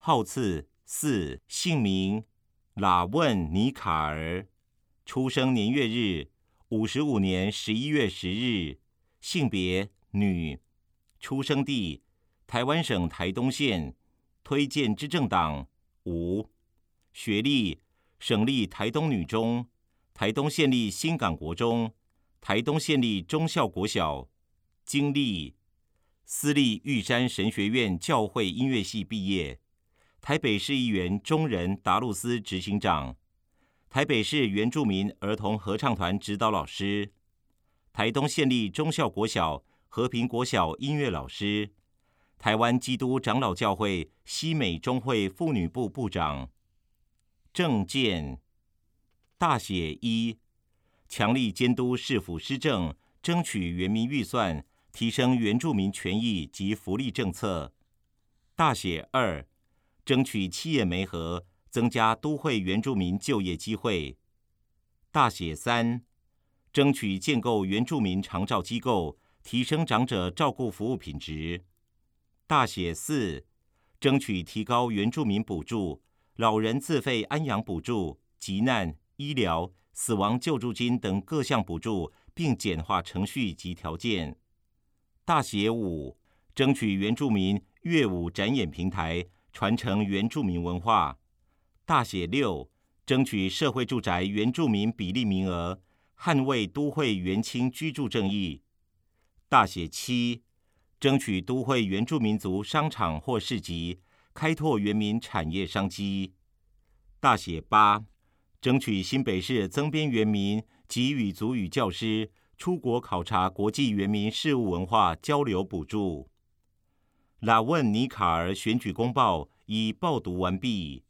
号次4，姓名拉问尼卡尔，出生年月日55年11月10日，性别女，出生地台湾省台东县，推荐之政党无，学历省立台东女中、台东县立新港国中、台东县立忠孝国小，经历私立玉山神学院教会音乐系毕业，台北市议员中人达路斯执行长，台北市原住民儿童合唱团指导老师，台东县立忠孝国小、和平国小音乐老师，台湾基督长老教会西美中会妇女部部长。政见大写1，强力监督市府施政，争取原民预算，提升原住民权益及福利政策。大写2，争取企业媒合，增加都会原住民就业机会。大写3，争取建构原住民长照机构，提升长者照顾服务品质。大写4，争取提高原住民补助、老人自费安养补助、急难、医疗、死亡救助金等各项补助，并简化程序及条件。大写5，争取原住民乐舞展演平台，传承原住民文化。大写6，争取社会住宅原住民比例名额，捍卫都会原青居住正义。大写7，争取都会原住民族商场或市集，开拓原民产业商机。大写8，争取新北市增编原民及语族语教师出国考察国际原民事务文化交流补助。拉问尼卡尔选举公报已报读完毕。